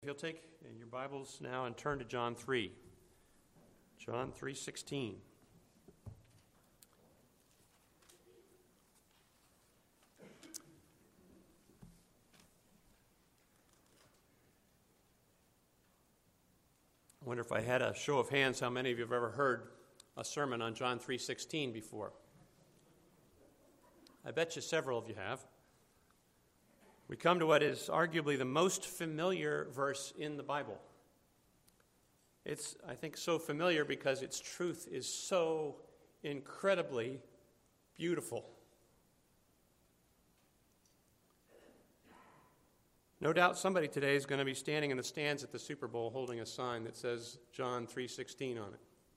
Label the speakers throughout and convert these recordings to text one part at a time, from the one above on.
Speaker 1: If you'll take your Bibles now and turn to John 3. John 3:16. I wonder if I had a show of hands, how many of you have ever heard a sermon on John 3:16 before? I bet you several of you have. We come to what is arguably the most familiar verse in the Bible. It's, I think, so familiar because its truth is so incredibly beautiful. No doubt somebody today is going to be standing in the stands at the Super Bowl holding a sign that says John 3:16 on it.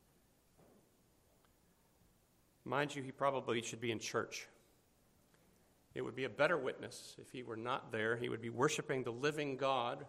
Speaker 1: Mind you, he probably should be in church. It would be a better witness if he were not there. He would be worshiping the living God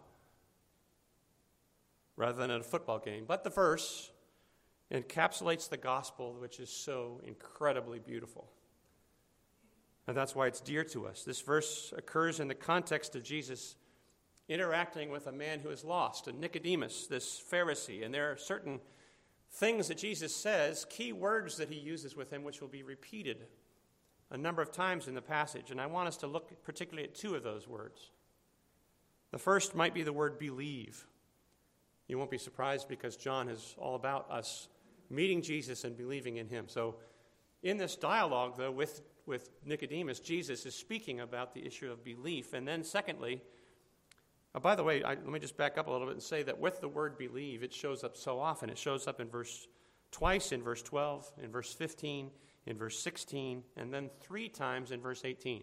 Speaker 1: rather than at a football game. But the verse encapsulates the gospel, which is so incredibly beautiful. And that's why it's dear to us. This verse occurs in the context of Jesus interacting with a man who is lost, a Nicodemus, this Pharisee. And there are certain things that Jesus says, key words that he uses with him, which will be repeated a number of times in the passage, and I want us to look particularly at two of those words. The first might be the word believe. You won't be surprised because John is all about us meeting Jesus and believing in him. So in this dialogue, though, with Nicodemus, Jesus is speaking about the issue of belief. And then secondly, by the way, let me just back up a little bit and say that with the word believe, it shows up so often. It shows up twice in verse 12, in verse 15, in verse 16, and then three times in verse 18.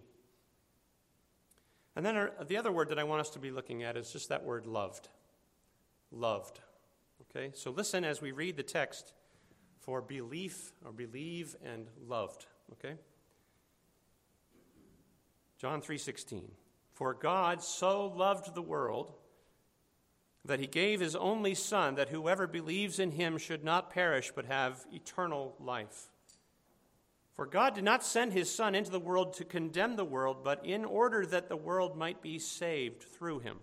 Speaker 1: And then the other word that I want us to be looking at is just that word loved. Loved. Okay, so listen as we read the text for belief or believe and loved. Okay? John 3:16. For God so loved the world that he gave his only Son, that whoever believes in him should not perish but have eternal life. For God did not send his Son into the world to condemn the world, but in order that the world might be saved through him.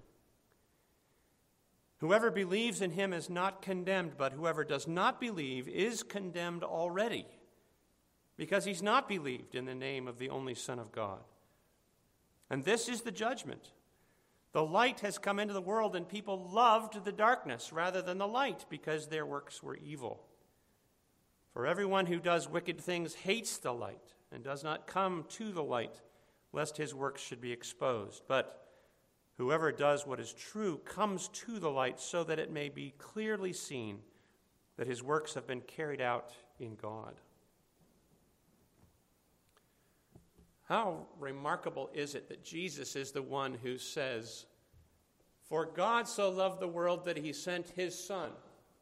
Speaker 1: Whoever believes in him is not condemned, but whoever does not believe is condemned already, because he's not believed in the name of the only Son of God. And this is the judgment. The light has come into the world, and people loved the darkness rather than the light, because their works were evil. For everyone who does wicked things hates the light and does not come to the light, lest his works should be exposed. But whoever does what is true comes to the light, so that it may be clearly seen that his works have been carried out in God. How remarkable is it that Jesus is the one who says, "For God so loved the world that he sent his Son."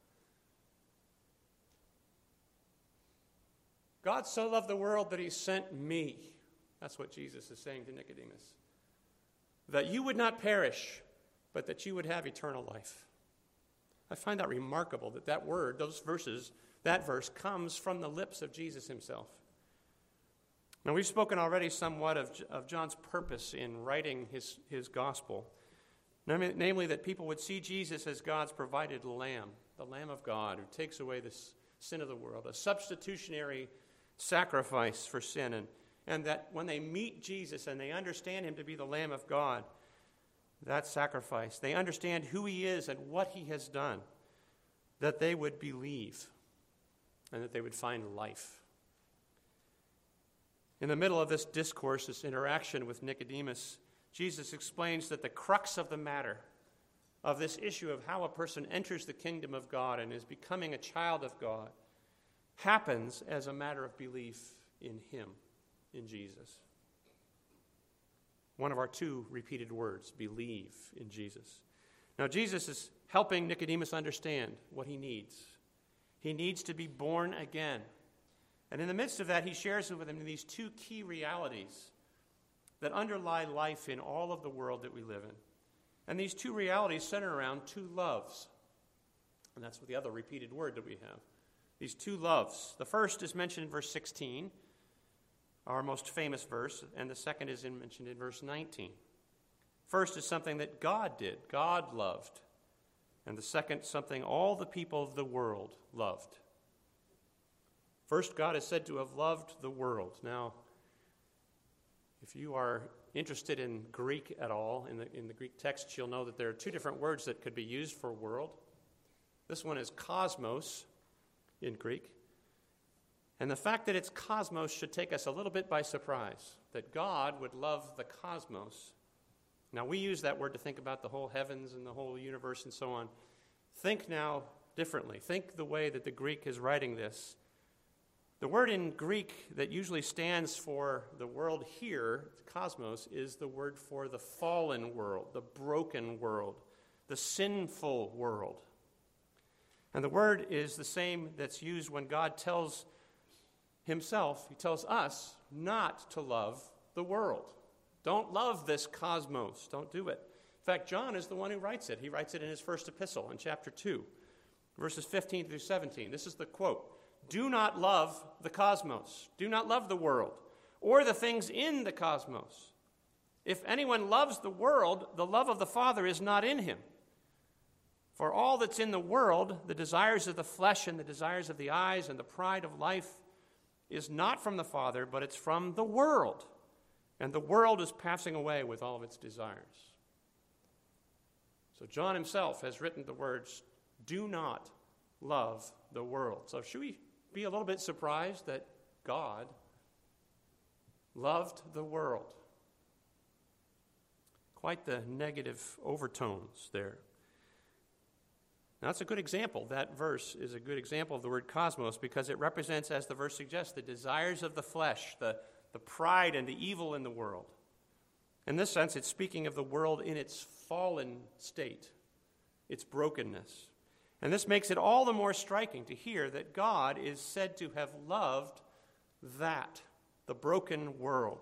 Speaker 1: God so loved the world that he sent me. That's what Jesus is saying to Nicodemus. That you would not perish, but that you would have eternal life. I find that remarkable that that word, that verse comes from the lips of Jesus himself. Now, we've spoken already somewhat of John's purpose in writing his gospel, namely that people would see Jesus as God's provided lamb, the Lamb of God who takes away the sin of the world, a substitutionary sacrifice for sin, and that when they meet Jesus and they understand him to be the Lamb of God, that sacrifice, they understand who he is and what he has done, that they would believe and that they would find life. In the middle of this discourse, this interaction with Nicodemus, Jesus explains that the crux of the matter of this issue of how a person enters the kingdom of God and is becoming a child of God happens as a matter of belief in him, in Jesus. One of our two repeated words, believe in Jesus. Now, Jesus is helping Nicodemus understand what he needs. He needs to be born again. And in the midst of that, he shares with him these two key realities that underlie life in all of the world that we live in. And these two realities center around two loves. And that's the other repeated word that we have. These two loves. The first is mentioned in verse 16, our most famous verse, and the second is mentioned in verse 19. First is something that God did. God loved. And the second, something all the people of the world loved. First, God is said to have loved the world. Now, if you are interested in Greek at all, in the Greek text, you'll know that there are two different words that could be used for world. This one is cosmos in Greek. And the fact that it's cosmos should take us a little bit by surprise, that God would love the cosmos. Now, we use that word to think about the whole heavens and the whole universe and so on. Think now differently. Think the way that the Greek is writing this. The word in Greek that usually stands for the world here, cosmos, is the word for the fallen world, the broken world, the sinful world. And the word is the same that's used when God tells himself, he tells us not to love the world. Don't love this cosmos. Don't do it. In fact, John is the one who writes it. He writes it in his first epistle in chapter 2, verses 15 through 17. This is the quote. Do not love the cosmos. Do not love the world or the things in the cosmos. If anyone loves the world, the love of the Father is not in him. For all that's in the world, the desires of the flesh and the desires of the eyes and the pride of life, is not from the Father, but it's from the world. And the world is passing away with all of its desires. So John himself has written the words, do not love the world. So should we be a little bit surprised that God loved the world? Quite the negative overtones there. Now, that's a good example. That verse is a good example of the word cosmos because it represents, as the verse suggests, the desires of the flesh, the pride and the evil in the world. In this sense, it's speaking of the world in its fallen state, its brokenness. And this makes it all the more striking to hear that God is said to have loved that, the broken world.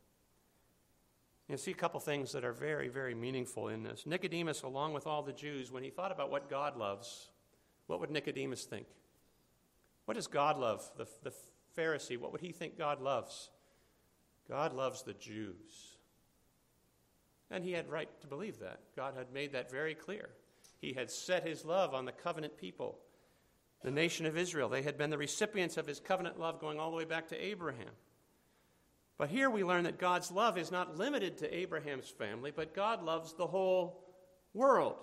Speaker 1: You see a couple things that are very, very meaningful in this. Nicodemus, along with all the Jews, when he thought about what God loves, what would Nicodemus think? What does God love? The Pharisee, what would he think God loves? God loves the Jews. And he had right to believe that. God had made that very clear. He had set his love on the covenant people, the nation of Israel. They had been the recipients of his covenant love going all the way back to Abraham. But here we learn that God's love is not limited to Abraham's family, but God loves the whole world.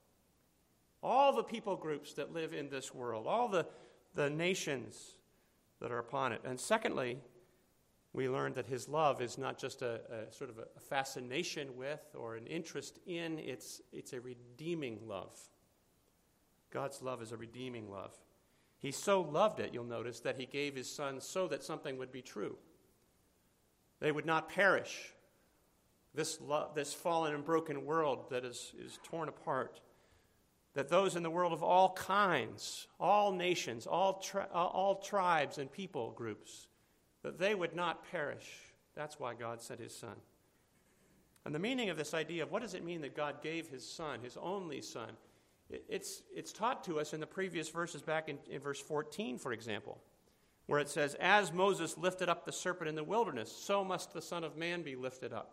Speaker 1: All the people groups that live in this world, all the nations that are upon it. And secondly, we learn that his love is not just a sort of a fascination with or an interest in, it's a redeeming love. God's love is a redeeming love. He so loved it, you'll notice, that he gave his son so that something would be true. They would not perish. This fallen and broken world that is torn apart. That those in the world of all kinds, all nations, all tribes and people groups, that they would not perish. That's why God sent his son. And the meaning of this idea of what does it mean that God gave his son, his only son, it's taught to us in the previous verses back in verse 14, for example, where it says, as Moses lifted up the serpent in the wilderness, so must the Son of Man be lifted up.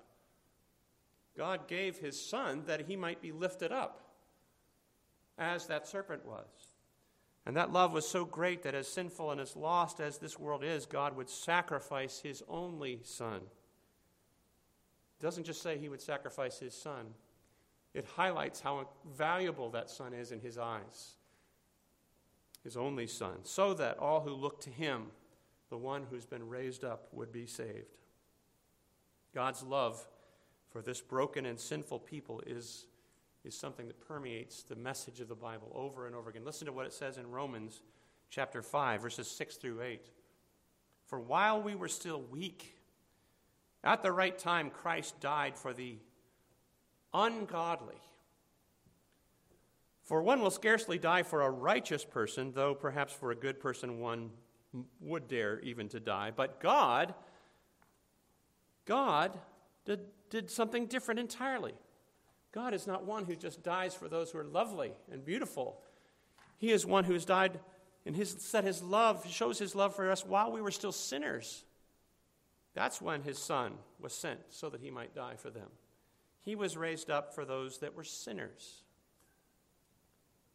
Speaker 1: God gave his son that he might be lifted up as that serpent was. And that love was so great that as sinful and as lost as this world is, God would sacrifice his only son. It doesn't just say he would sacrifice his son. It highlights how valuable that son is in his eyes. His only son, so that all who look to him, the one who's been raised up, would be saved. God's love for this broken and sinful people is something that permeates the message of the Bible over and over again. Listen to what it says in Romans chapter 5, verses 6 through 8. For while we were still weak, at the right time Christ died for the ungodly. For one will scarcely die for a righteous person, though perhaps for a good person one would dare even to die. But God did something different entirely. God is not one who just dies for those who are lovely and beautiful. He is one who has died and shows his love for us while we were still sinners. That's when his son was sent so that he might die for them. He was raised up for those that were sinners.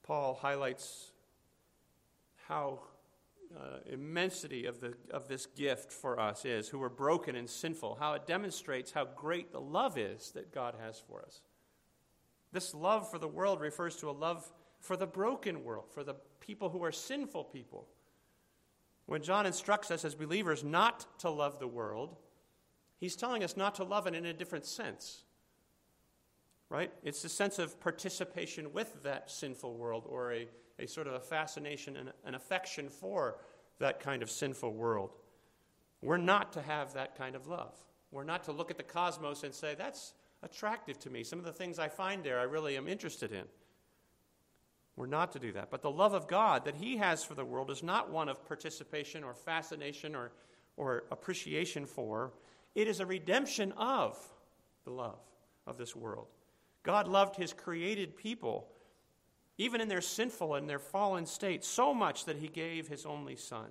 Speaker 1: Paul highlights how immensity of this gift for us is, who are broken and sinful, how it demonstrates how great the love is that God has for us. This love for the world refers to a love for the broken world, for the people who are sinful people. When John instructs us as believers not to love the world, he's telling us not to love it in a different sense. Right? It's a sense of participation with that sinful world, or a sort of a fascination and an affection for that kind of sinful world. We're not to have that kind of love. We're not to look at the cosmos and say, that's attractive to me. Some of the things I find there I really am interested in. We're not to do that. But the love of God that he has for the world is not one of participation or fascination or appreciation for. It is a redemption of the love of this world. God loved his created people, even in their sinful and their fallen state, so much that he gave his only Son.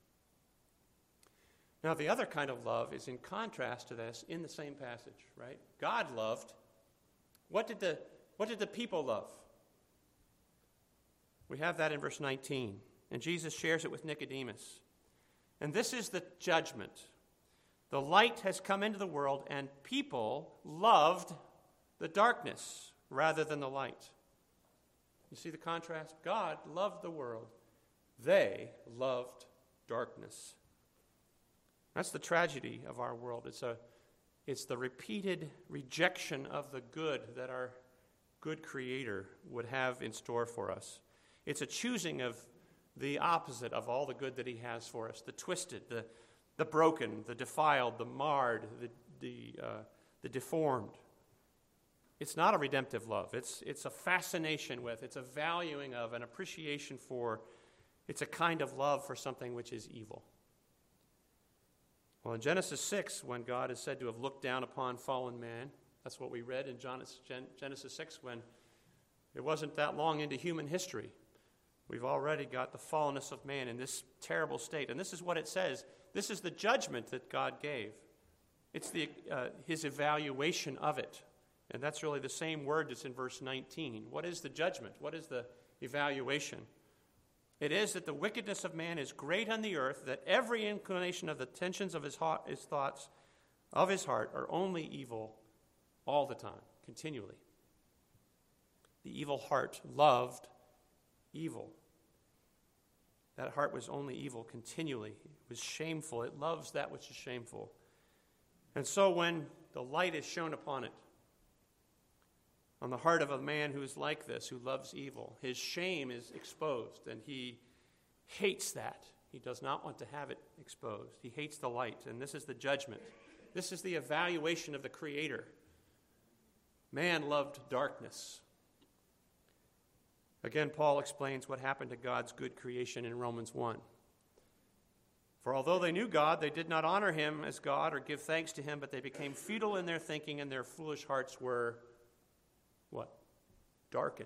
Speaker 1: Now, the other kind of love is in contrast to this in the same passage, right? God loved. What did the people love? We have that in verse 19, and Jesus shares it with Nicodemus. And this is the judgment. The light has come into the world, and people loved the darkness rather than the light. You see the contrast? God loved the world. They loved darkness. That's the tragedy of our world. It's the repeated rejection of the good that our good Creator would have in store for us. It's a choosing of the opposite of all the good that he has for us, the twisted, the broken, the defiled, the marred, the deformed. It's not a redemptive love. It's a fascination with, it's a valuing of, an appreciation for, it's a kind of love for something which is evil. Well, in Genesis 6, when God is said to have looked down upon fallen man, that's what we read in Genesis 6, when it wasn't that long into human history. We've already got the fallenness of man in this terrible state. And this is what it says. This is the judgment that God gave. It's his evaluation of it. And that's really the same word that's in verse 19. What is the judgment? What is the evaluation? It is that the wickedness of man is great on the earth, that every inclination of the tensions of his thoughts, of his heart, are only evil all the time, continually. The evil heart loved evil. That heart was only evil continually. It was shameful. It loves that which is shameful. And so when the light is shone upon it, on the heart of a man who is like this, who loves evil, his shame is exposed, and he hates that. He does not want to have it exposed. He hates the light, and this is the judgment. This is the evaluation of the Creator. Man loved darkness. Again, Paul explains what happened to God's good creation in Romans 1. For although they knew God, they did not honor him as God or give thanks to him, but they became futile in their thinking, and their foolish hearts were, what? Darkened.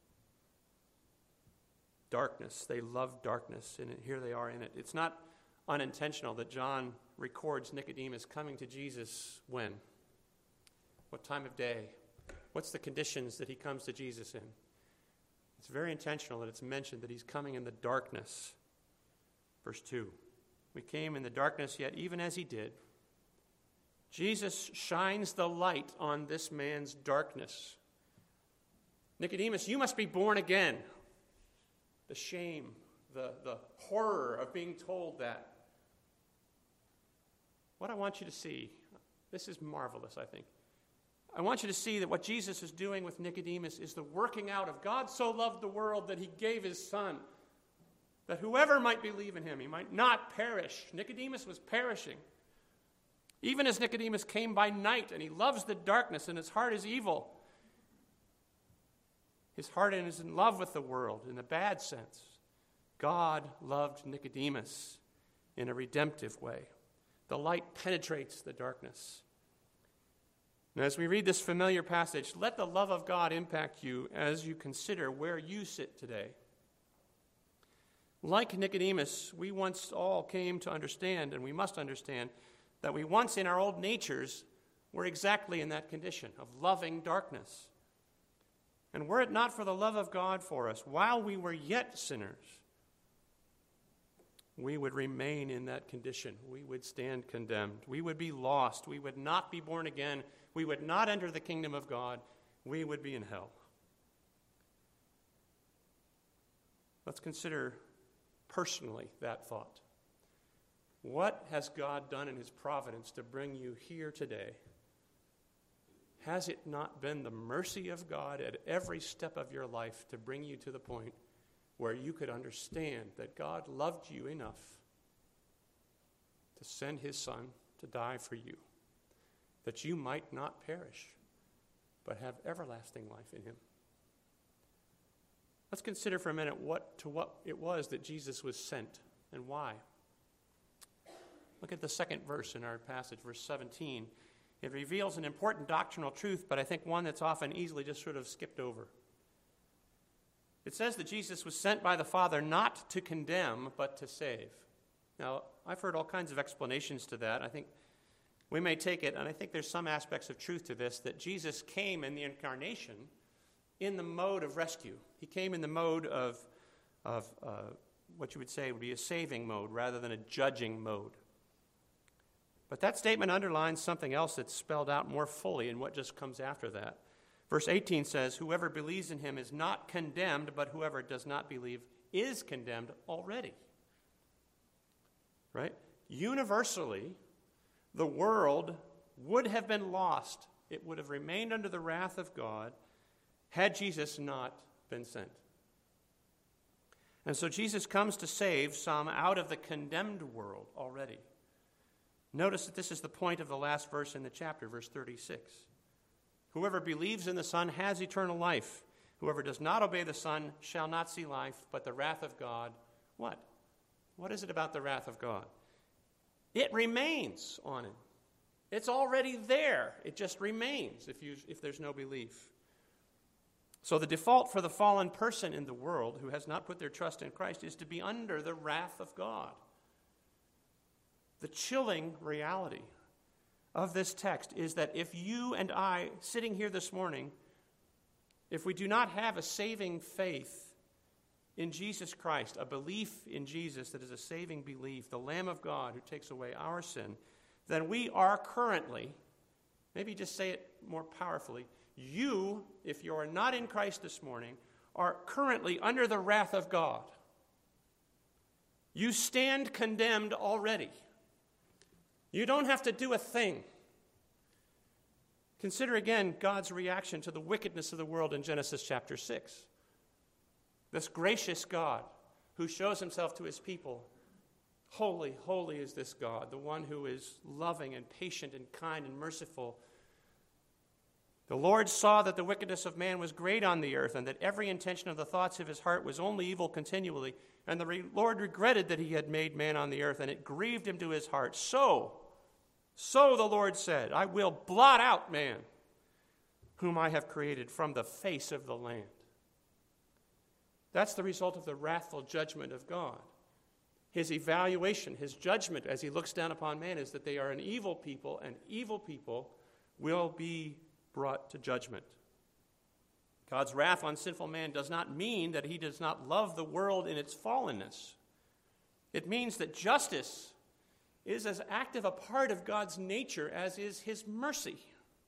Speaker 1: Darkness. They loved darkness, and here they are in it. It's not unintentional that John records Nicodemus coming to Jesus when? What time of day? What's the conditions that he comes to Jesus in? It's very intentional that it's mentioned that he's coming in the darkness. Verse 2. We came in the darkness, yet even as he did, Jesus shines the light on this man's darkness. Nicodemus, you must be born again. The shame, the horror of being told that. What I want you to see, this is marvelous, I think. I want you to see that what Jesus is doing with Nicodemus is the working out of God so loved the world that he gave his Son, that whoever might believe in him, he might not perish. Nicodemus was perishing. Even as Nicodemus came by night, and he loves the darkness, and his heart is evil. His heart is in love with the world in a bad sense. God loved Nicodemus in a redemptive way. The light penetrates the darkness. And as we read this familiar passage, let the love of God impact you as you consider where you sit today. Like Nicodemus, we once all came to understand, and we must understand, that we once in our old natures were exactly in that condition of loving darkness. And were it not for the love of God for us, while we were yet sinners, we would remain in that condition. We would stand condemned. We would be lost. We would not be born again. We would not enter the kingdom of God. We would be in hell. Let's consider personally that thought. What has God done in his providence to bring you here today? Has it not been the mercy of God at every step of your life to bring you to the point where you could understand that God loved you enough to send his Son to die for you, that you might not perish, but have everlasting life in him? Let's consider for a minute what it was that Jesus was sent and why. Look at the second verse in our passage, verse 17. It reveals an important doctrinal truth, but I think one that's often easily just sort of skipped over. It says that Jesus was sent by the Father not to condemn, but to save. Now, I've heard all kinds of explanations to that. I think we may take it, and I think there's some aspects of truth to this, that Jesus came in the incarnation in the mode of rescue. He came in the mode of what you would say would be a saving mode rather than a judging mode. But that statement underlines something else that's spelled out more fully in what just comes after that. Verse 18 says, whoever believes in him is not condemned, but whoever does not believe is condemned already. Right? Universally, the world would have been lost. It would have remained under the wrath of God had Jesus not been sent. And so Jesus comes to save some out of the condemned world already. Notice that this is the point of the last verse in the chapter, verse 36. Whoever believes in the Son has eternal life. Whoever does not obey the Son shall not see life, but the wrath of God. What? What is it about the wrath of God? It remains on him. It's already there. It just remains if there's no belief. So the default for the fallen person in the world who has not put their trust in Christ is to be under the wrath of God. The chilling reality of this text is that if you and I, sitting here this morning, if we do not have a saving faith in Jesus Christ, a belief in Jesus that is a saving belief, the Lamb of God who takes away our sin, then we are currently, maybe just say it more powerfully, you, if you are not in Christ this morning, are currently under the wrath of God. You stand condemned already. You don't have to do a thing. Consider again God's reaction to the wickedness of the world in Genesis chapter 6. This gracious God who shows himself to his people. Holy, holy is this God, the one who is loving and patient and kind and merciful. The Lord saw that the wickedness of man was great on the earth, and that every intention of the thoughts of his heart was only evil continually. And the Lord regretted that he had made man on the earth, and it grieved him to his heart. So the Lord said, I will blot out man, whom I have created from the face of the land. That's the result of the wrathful judgment of God. His evaluation, his judgment as he looks down upon man is that they are an evil people, and evil people will be brought to judgment. God's wrath on sinful man does not mean that he does not love the world in its fallenness. It means that justice is as active a part of God's nature as is his mercy.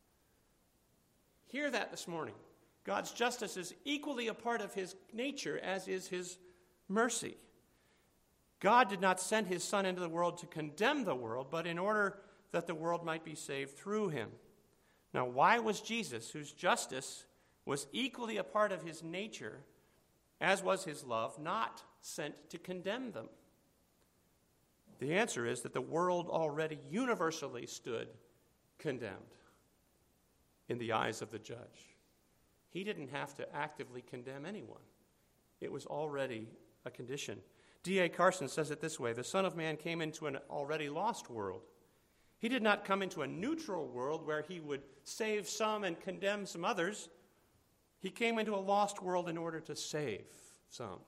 Speaker 1: Hear that this morning. God's justice is equally a part of his nature as is his mercy. God did not send his Son into the world to condemn the world, but in order that the world might be saved through him. Now, why was Jesus, whose justice was equally a part of his nature, as was his love, not sent to condemn them? The answer is that the world already universally stood condemned in the eyes of the judge. He didn't have to actively condemn anyone. It was already a condition. D.A. Carson says it this way: the Son of Man came into an already lost world. He did not come into a neutral world where he would save some and condemn some others. He came into a lost world in order to save some.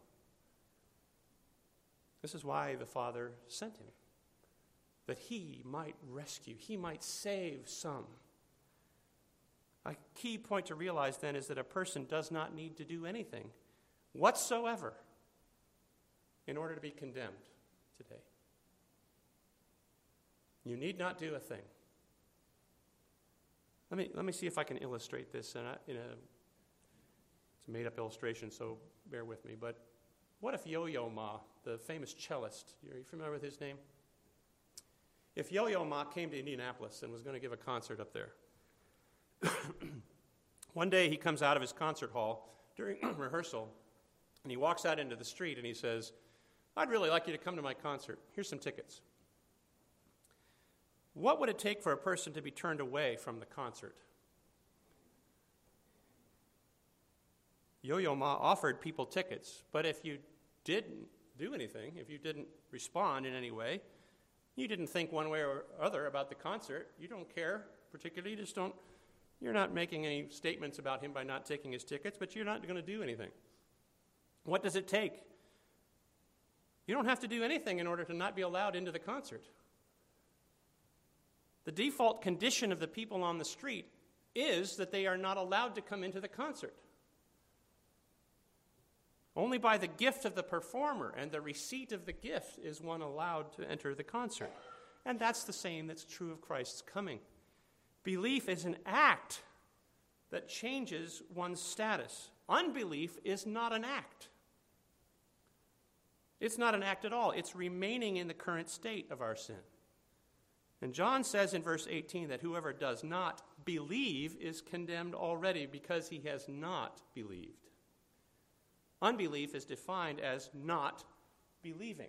Speaker 1: This is why the Father sent him, that he might rescue, he might save some. A key point to realize then is that a person does not need to do anything whatsoever in order to be condemned today. You need not do a thing. Let me see if I can illustrate this it's a made-up illustration, so bear with me. But what if Yo-Yo Ma, the famous cellist, are you familiar with his name? If Yo-Yo Ma came to Indianapolis and was going to give a concert up there, one day he comes out of his concert hall during rehearsal, and he walks out into the street and he says, "I'd really like you to come to my concert. Here's some tickets." What would it take for a person to be turned away from the concert? Yo-Yo Ma offered people tickets, but if you didn't do anything, if you didn't respond in any way, you didn't think one way or other about the concert, you don't care particularly, you're not making any statements about him by not taking his tickets, but you're not going to do anything. What does it take? You don't have to do anything in order to not be allowed into the concert. The default condition of the people on the street is that they are not allowed to come into the concert. Only by the gift of the performer and the receipt of the gift is one allowed to enter the concert. And that's the same that's true of Christ's coming. Belief is an act that changes one's status. Unbelief is not an act. It's not an act at all. It's remaining in the current state of our sin. And John says in verse 18 that whoever does not believe is condemned already because he has not believed. Unbelief is defined as not believing.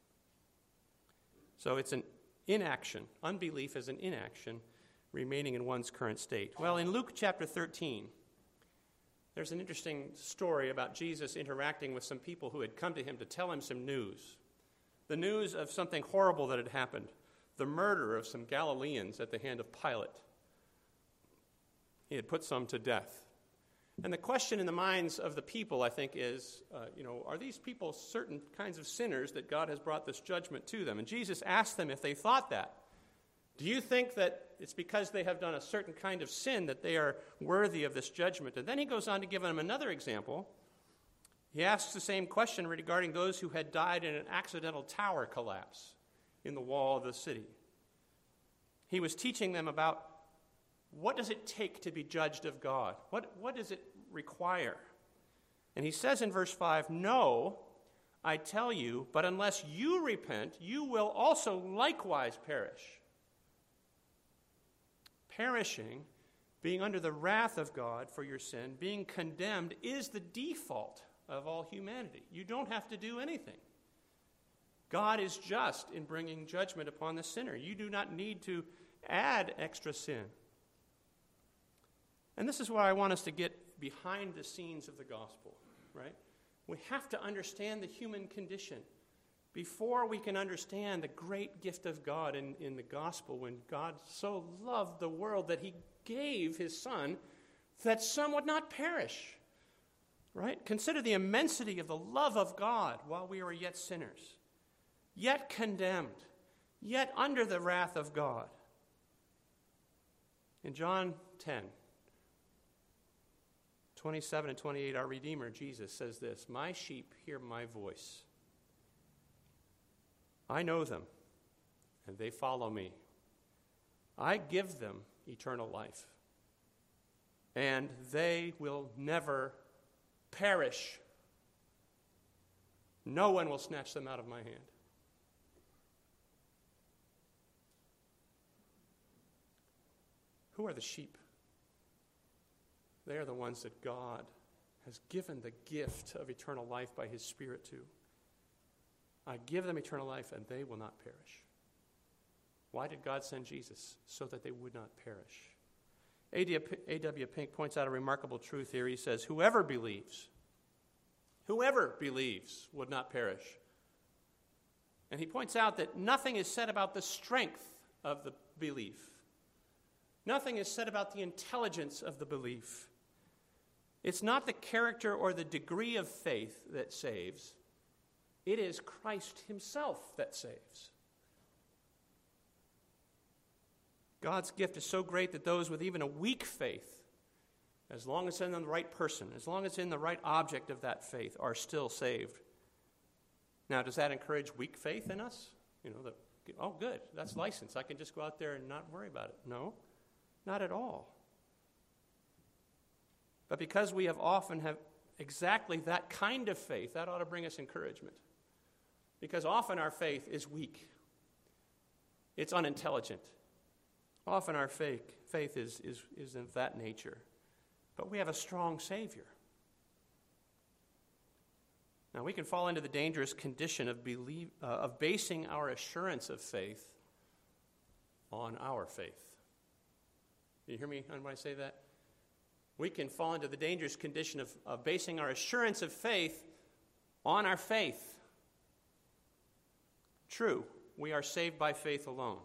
Speaker 1: So it's an inaction. Unbelief is an inaction remaining in one's current state. Well, in Luke chapter 13, there's an interesting story about Jesus interacting with some people who had come to him to tell him some news. The news of something horrible that had happened. The murder of some Galileans at the hand of Pilate. He had put some to death. And the question in the minds of the people, I think, is, are these people certain kinds of sinners that God has brought this judgment to them? And Jesus asked them if they thought that. Do you think that it's because they have done a certain kind of sin that they are worthy of this judgment? And then he goes on to give them another example. He asks the same question regarding those who had died in an accidental tower collapse in the wall of the city. He was teaching them about what does it take to be judged of God? What does it require? And he says in verse 5, "No, I tell you, but unless you repent, you will also likewise perish." Perishing, being under the wrath of God for your sin, being condemned, is the default of all humanity. You don't have to do anything. God is just in bringing judgment upon the sinner. You do not need to add extra sin. And this is why I want us to get behind the scenes of the gospel, right? We have to understand the human condition before we can understand the great gift of God in the gospel, when God so loved the world that he gave his Son that some would not perish, right? Consider the immensity of the love of God while we were yet sinners, yet condemned, yet under the wrath of God. In John 10, 27 and 28, our Redeemer, Jesus, says this, "My sheep hear my voice. I know them, and they follow me. I give them eternal life, and they will never perish. No one will snatch them out of my hand." Who are the sheep? They are the ones that God has given the gift of eternal life by his Spirit to. I give them eternal life, and they will not perish. Why did God send Jesus? So that they would not perish. A.W. Pink points out a remarkable truth here. He says, whoever believes would not perish. And he points out that nothing is said about the strength of the belief. Nothing is said about the intelligence of the belief. It's not the character or the degree of faith that saves. It is Christ himself that saves. God's gift is so great that those with even a weak faith as long as it's in the right person, as long as it's in the right object of that faith, are still saved. Now, does that encourage weak faith in us? Oh, good, that's license. I can just go out there and not worry about it. No, not at all. But because we often have exactly that kind of faith, that ought to bring us encouragement. Because often our faith is weak. It's unintelligent. Often our faith is of that nature. But we have a strong Savior. Now, we can fall into the dangerous condition of basing our assurance of faith on our faith. Do you hear me when I say that? We can fall into the dangerous condition of basing our assurance of faith on our faith. True, we are saved by faith alone.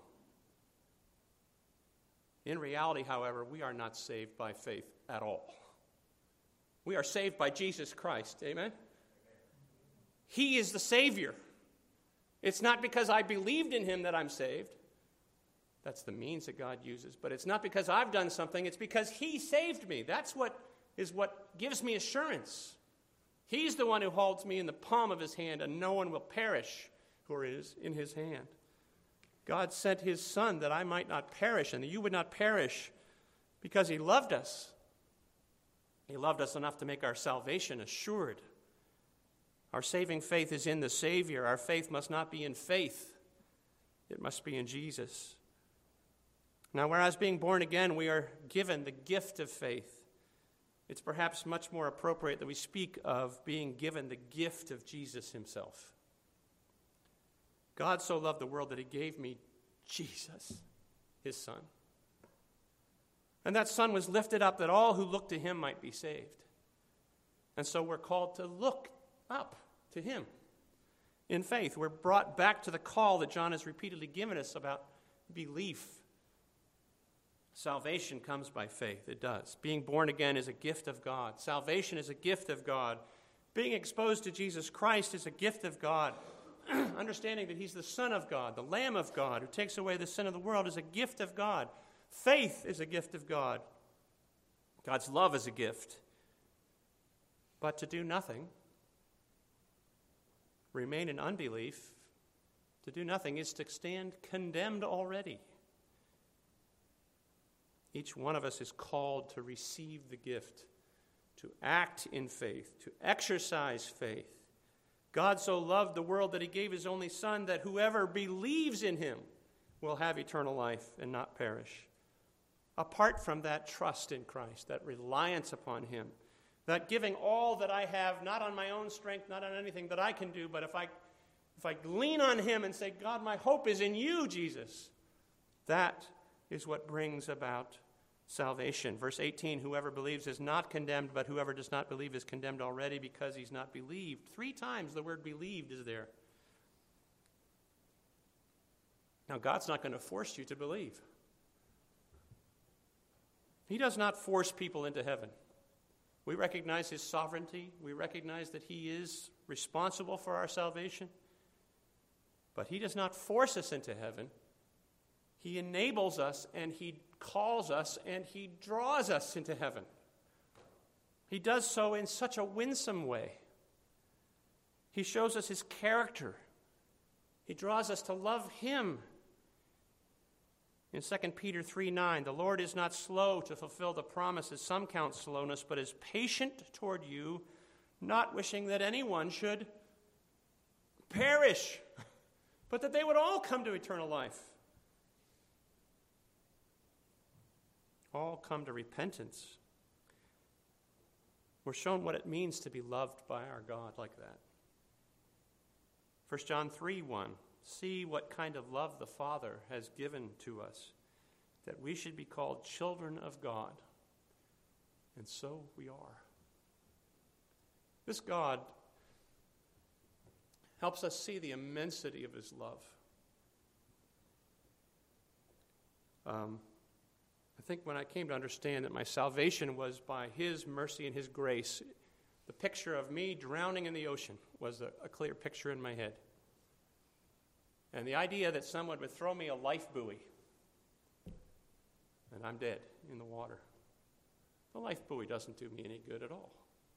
Speaker 1: In reality, however, we are not saved by faith at all. We are saved by Jesus Christ. Amen? He is the Savior. It's not because I believed in him that I'm saved. That's the means that God uses. But it's not because I've done something. It's because he saved me. That's what gives me assurance. He's the one who holds me in the palm of his hand, and no one will perish who is in his hand. God sent his Son that I might not perish and that you would not perish because he loved us. He loved us enough to make our salvation assured. Our saving faith is in the Savior. Our faith must not be in faith. It must be in Jesus. Now, whereas being born again, we are given the gift of faith, it's perhaps much more appropriate that we speak of being given the gift of Jesus himself. God so loved the world that he gave me Jesus, his Son. And that Son was lifted up that all who look to him might be saved. And so we're called to look up to him in faith. We're brought back to the call that John has repeatedly given us about belief. Salvation comes by faith. It does. Being born again is a gift of God. Salvation is a gift of God. Being exposed to Jesus Christ is a gift of God. Understanding that he's the Son of God, the Lamb of God, who takes away the sin of the world, is a gift of God. Faith is a gift of God. God's love is a gift. But to do nothing, remain in unbelief, to do nothing is to stand condemned already. Each one of us is called to receive the gift, to act in faith, to exercise faith. God so loved the world that he gave his only Son, that whoever believes in him will have eternal life and not perish. Apart from that trust in Christ, that reliance upon him, that giving all that I have, not on my own strength, not on anything that I can do, but if I lean on him and say, God, my hope is in you, Jesus, that is what brings about salvation. Verse 18, whoever believes is not condemned, but whoever does not believe is condemned already because he's not believed. 3 times the word believed is there. Now, God's not going to force you to believe. He does not force people into heaven. We recognize his sovereignty. We recognize that he is responsible for our salvation. But he does not force us into heaven. He enables us, and he calls us, and he draws us into heaven. He does so in such a winsome way. He shows us his character. He draws us to love him. In 2 Peter 3:9, the Lord is not slow to fulfill the promise, as some count slowness, but is patient toward you, not wishing that anyone should perish, but that they would all come to eternal life. All come to repentance. We're shown what it means to be loved by our God like that. 1 John 3:1, see what kind of love the Father has given to us, that we should be called children of God. And so we are. This God helps us see the immensity of his love. I think when I came to understand that my salvation was by his mercy and his grace, the picture of me drowning in the ocean was a clear picture in my head. And the idea that someone would throw me a life buoy and I'm dead in the water. The life buoy doesn't do me any good at all.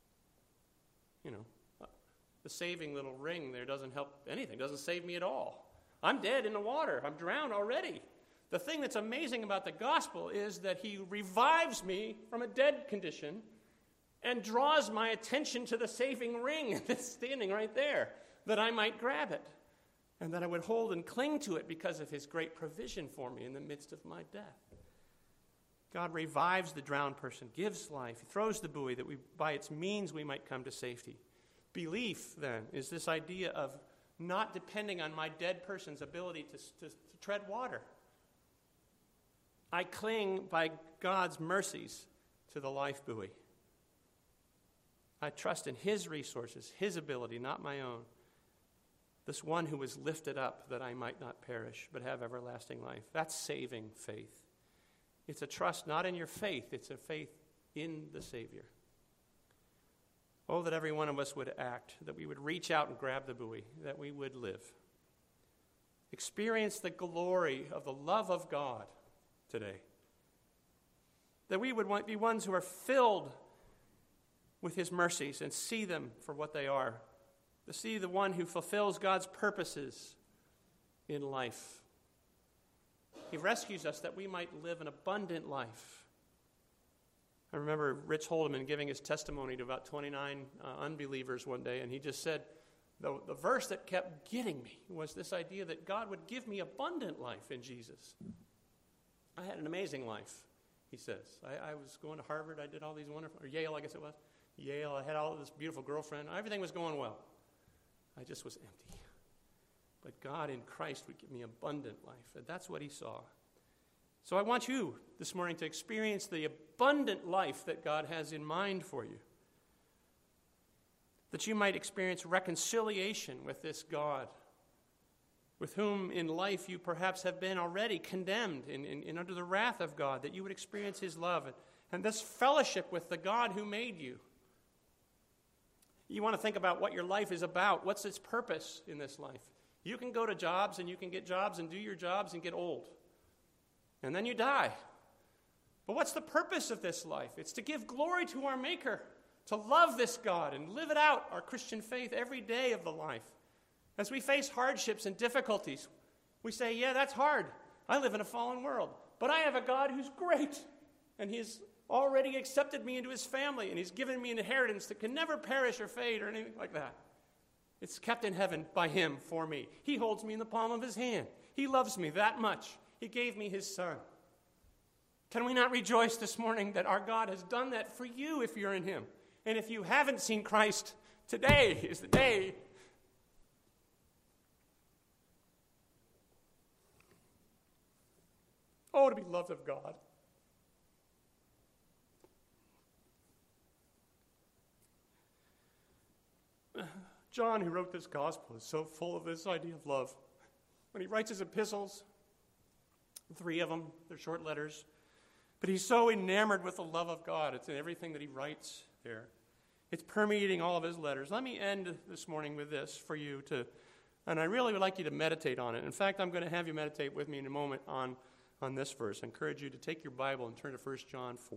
Speaker 1: The saving little ring there doesn't help anything, doesn't save me at all. I'm dead in the water. I'm drowned already. The thing that's amazing about the gospel is that he revives me from a dead condition and draws my attention to the saving ring that's standing right there, that I might grab it and that I would hold and cling to it because of his great provision for me in the midst of my death. God revives the drowned person, gives life. He throws the buoy that by its means we might come to safety. Belief, then, is this idea of not depending on my dead person's ability to tread water. I cling by God's mercies to the life buoy. I trust in his resources, his ability, not my own. This one who was lifted up that I might not perish, but have everlasting life. That's saving faith. It's a trust not in your faith, it's a faith in the Savior. Oh, that every one of us would act, that we would reach out and grab the buoy, that we would live. Experience the glory of the love of God today. That we would be ones who are filled with his mercies and see them for what they are. To see the one who fulfills God's purposes in life. He rescues us that we might live an abundant life. I remember Rich Holdeman giving his testimony to about 29 unbelievers one day, and he just said, the verse that kept getting me was this idea that God would give me abundant life in Jesus. I had an amazing life, he says. I was going to Harvard. I did all these wonderful, or Yale, I guess it was. Yale, I had all this beautiful girlfriend. Everything was going well. I just was empty. But God in Christ would give me abundant life, and that's what he saw. So I want you this morning to experience the abundant life that God has in mind for you. That you might experience reconciliation with this God, with whom in life you perhaps have been already condemned and under the wrath of God, that you would experience his love and this fellowship with the God who made you. You want to think about what your life is about. What's its purpose in this life? You can go to jobs and you can get jobs and do your jobs and get old. And then you die. But what's the purpose of this life? It's to give glory to our Maker, to love this God and live it out, our Christian faith, every day of the life. As we face hardships and difficulties, we say, yeah, that's hard. I live in a fallen world. But I have a God who's great. And he's already accepted me into his family. And he's given me an inheritance that can never perish or fade or anything like that. It's kept in heaven by him for me. He holds me in the palm of his hand. He loves me that much. He gave me his son. Can we not rejoice this morning that our God has done that for you if you're in him? And if you haven't seen Christ, today is the day. Oh, to be loved of God. John, who wrote this gospel, is so full of this idea of love. When he writes his epistles, 3 of them, they're short letters, but he's so enamored with the love of God. It's in everything that he writes there. It's permeating all of his letters. Let me end this morning with this for you and I really would like you to meditate on it. In fact, I'm going to have you meditate with me in a moment on this verse. I encourage you to take your Bible and turn to 1 John 4.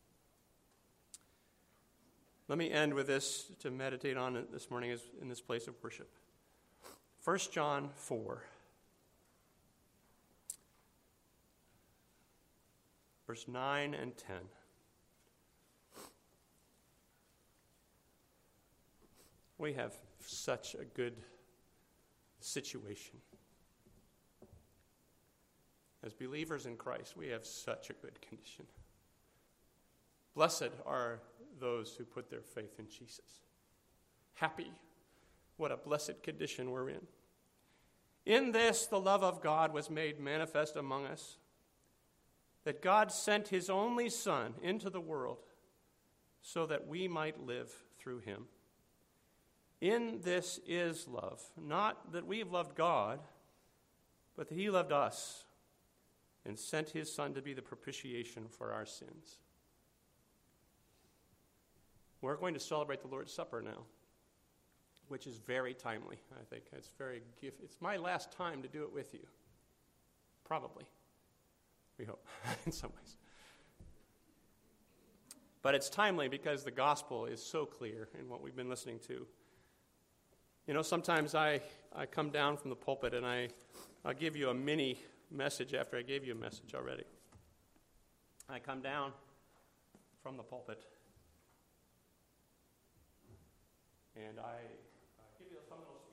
Speaker 1: Let me end with this to meditate on it this morning in this place of worship. 1 John 4. Verse 9 and 10. We have such a good situation. As believers in Christ, we have such a good condition. Blessed are those who put their faith in Jesus. Happy. What a blessed condition we're in. In this, the love of God was made manifest among us, that God sent his only Son into the world so that we might live through him. In this is love, not that we have loved God, but that he loved us and sent his Son to be the propitiation for our sins. We're going to celebrate the Lord's Supper now, which is very timely, I think. It's my last time to do it with you. Probably. We hope, in some ways. But it's timely because the gospel is so clear in what we've been listening to. You know, sometimes I come down from the pulpit and I'll give you a mini message after I gave you a message already. I come down from the pulpit and I give you some of those